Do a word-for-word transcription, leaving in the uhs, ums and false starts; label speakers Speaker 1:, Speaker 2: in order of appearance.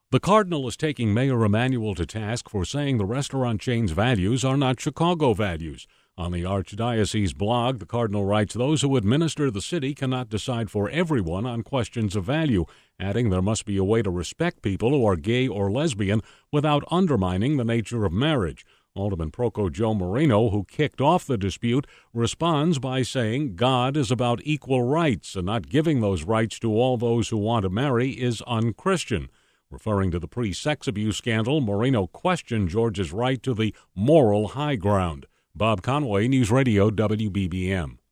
Speaker 1: The Cardinal is taking Mayor Emanuel to task for saying the restaurant chain's values are not Chicago values. On the Archdiocese blog, the Cardinal writes, "Those who administer the city cannot decide for everyone on questions of value," adding there must be a way to respect people who are gay or lesbian without undermining the nature of marriage. Alderman Proco Joe Marino, who kicked off the dispute, responds by saying God is about equal rights, and not giving those rights to all those who want to marry is unchristian. Referring to the pre-sex abuse scandal, Marino questioned George's right to the moral high ground. Bob Conway, News Radio W B B M.